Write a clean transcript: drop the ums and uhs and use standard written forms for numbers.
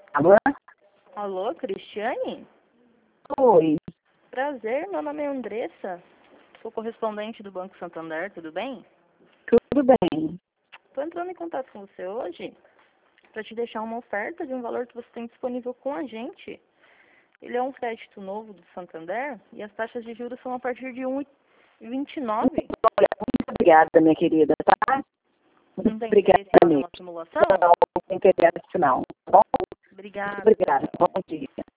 Alô? Alô, Cristiane? Oi, Prazer, meu nome é Andressa. Sou correspondente do Banco Santander, tudo bem? tudo bem? Estou entrando em contato com você hoje para te deixar uma oferta de um valor que você tem disponível com a gente. Ele é um crédito novo do Santander e as taxas de juros são a partir de 1,29. Olha, muito obrigada, minha querida, tá? Muito Não tem obrigada interesse em fazer mesmo. uma simulação? Não, não tem interesse não, tá bom? Muito Obrigada, obrigada, tchau, bom tchau. dia.